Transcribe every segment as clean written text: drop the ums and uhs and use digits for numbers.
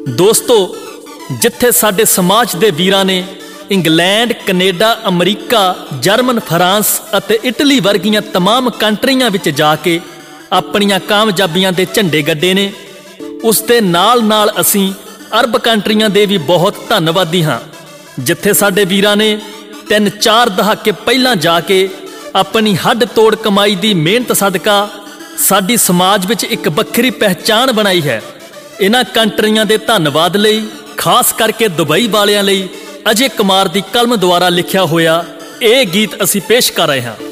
दोस्तों, जिथे साडे समाज दे वीरां ने England, Canada, America, German, France अते इटली वर्गियां तमाम कंट्रियां विच जाके अपनियां कामयाबियां दे झंडे गड्डे ने, उस दे नाल नाल असीं अरब कंट्रियां दे भी बहुत धन्नवादी हाँ। जिथे साडे वीरां ने 3-4 दहाके पहलां जाके अपनी हड्ड तोड़ कमाई दी मेहनत सदका साडी समाज विच एक वक्खरी पहचान बनाई है। इन्हां कंट्रियां दे धन्नवाद लई खास करके दुबई वालियां लई अजय कुमार दी कलम द्वारा लिखिया होया ये गीत असीं पेश कर रहे हैं।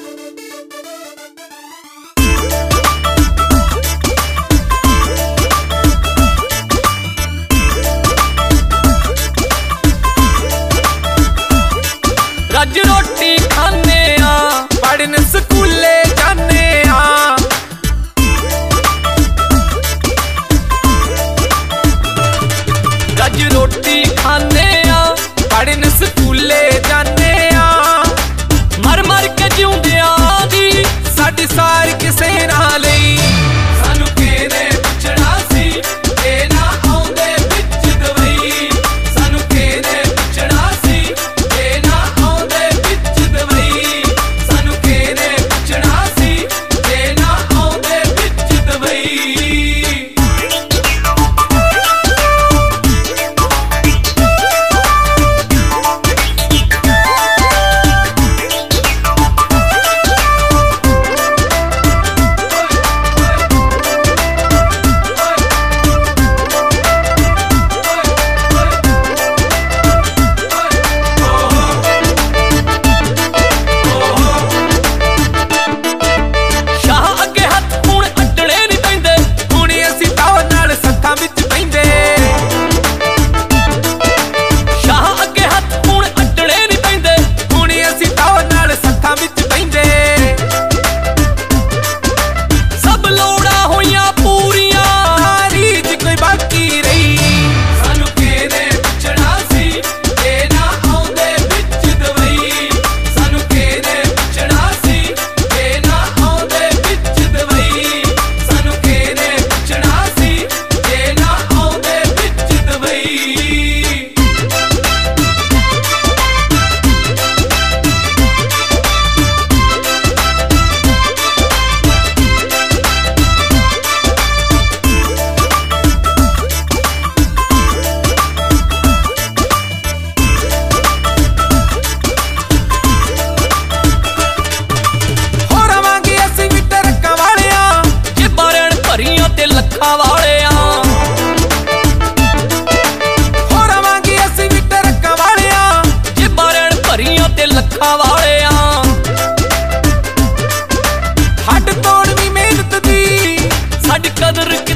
रज रोटी खाने आ, पढ़न स्कूले जाने आ, रज रोटी खाने आ, पढ़न स्कूले जाने आ, मर मर के जिउंदियां दी साडी सार किसे ना लई, सानू किहने पुछना सी ए ना आउंदे विच दवई, सानू किहने पुछना सी ए ना आउंदे विच दवई, सानू किहने पुछना सी ए ना आउंदे विच दवई। हड्ड तोड़ दी मेहनत दी साडी कदर